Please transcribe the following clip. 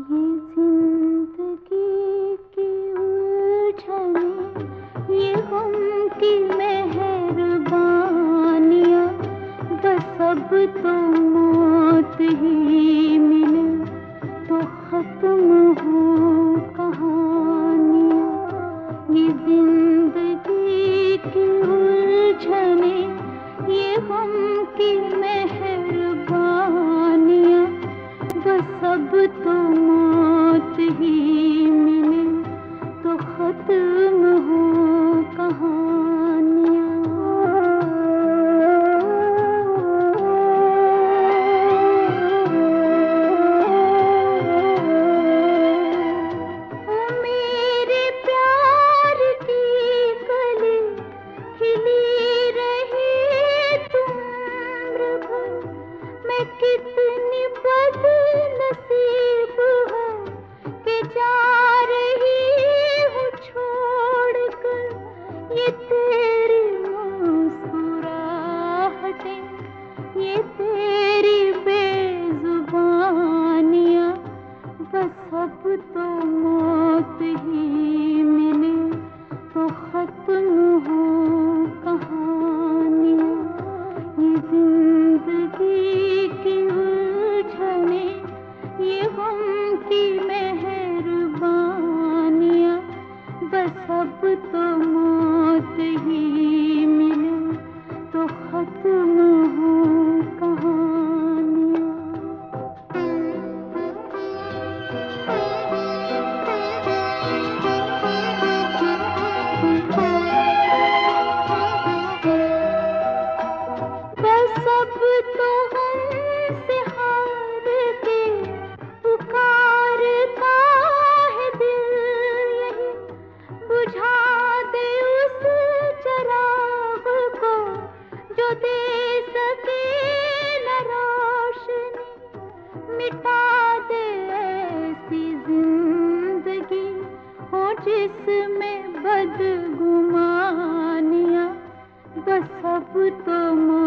ये जिंदगी की उलझने, ये गम की मेहरबानियाँ, बस अब तो मौत ही मिले तो खत्म हो कहानियाँ। ये जिंदगी की उलझने, ये गम की मेहरबानियाँ, बस अब तो मौत ही मिले तो खत्म हो कहानियाँ। ओ मेरे प्यार की कली खिली रही उम्र भर, मैं कितनी बदनसीब हूँ कि जा रही हूँ छोड़कर ये तेरी मुस्कुराहटें, ये तेरी बेजुबानियाँ, बस अब तो मौत ही मिले तो खत्म हो कहानियाँ। ये जिंदगी की उलझने, ये गम की मेहरबानियाँ, बस अब तो मौत ही मिले तो खत्म हो कहानियाँ। बस अब तो हमसे हार के पुकारता है दिल, यही बुझा दे उस चिराग को जो दे सके न रोशनी, मिटा दे ऐसी जिंदगी हो जिसमें बदगुमानियाँ, बस अब तो